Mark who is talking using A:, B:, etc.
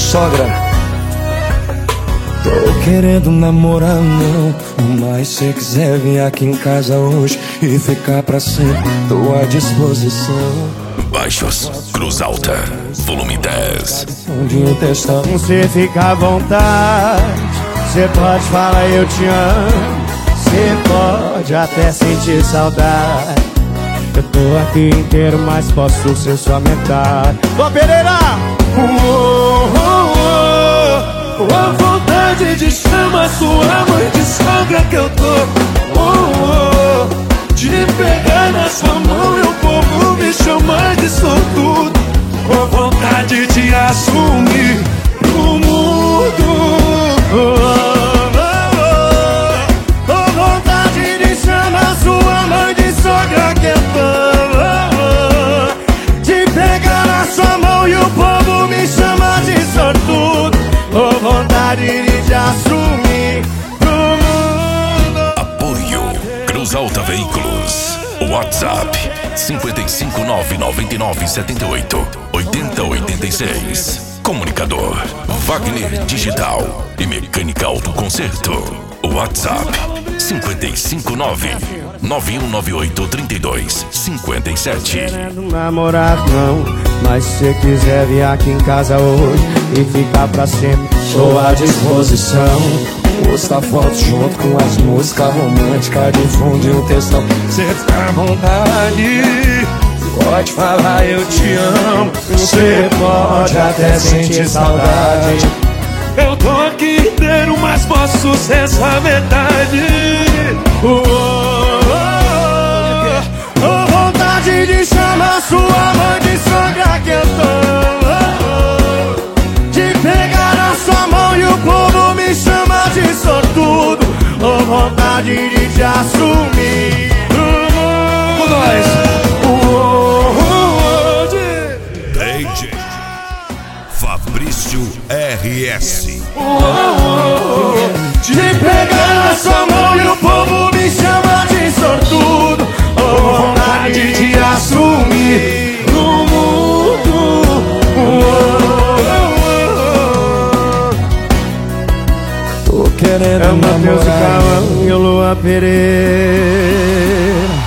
A: sogra. Tô querendo namorar não, mas se quiser vir aqui em casa hoje e ficar pra sempre, tô à disposição.
B: Baixos, Cruz Alta, volume 10.
A: De textão.
C: Você fica à vontade, cê pode falar eu te amo, cê pode até sentir saudade. Eu tô aqui inteiro, mas posso ser sua metade. Ô Pereira!
A: A vontade de chamar sua mãe de sogra que eu tô. De pegar na sua mão e o povo me chama de sortudo. Vontade de assumir o mundo.
C: Vontade de chamar sua mãe de sogra que eu tô. De pegar na sua mão e o povo me chama de sortudo. Vontade de te assumir pro mundo.
B: Apoio Cruz Alta Veículos. WhatsApp 55999788086. Comunicador Wagner Digital e Mecânica Autoconcerto. WhatsApp 55991983257.
C: Querendo namorar não, mas se você quiser vir aqui em casa hoje e ficar pra sempre,
A: Tô à disposição. Postar fotos junto com as músicas românticas, difundir um textão. Cê tá à vontade, pode falar eu te amo, cê pode até sentir saudade. Eu tô aqui inteiro, mas posso ser sua metade.
C: Vontade de chamar sua mãe de sogra que eu tô. De pegar na sua mão e o povo me chama de sortudo. Vontade de te assumir
A: Com nós.
D: DJ Fabrício RS.
C: De pegar na sua mão e o povo me chama de sortudo. Vontade de assumir no mundo.
A: Tô querendo
C: É o Matheus e
A: namorar.
C: Cauã e o Luan Pereira.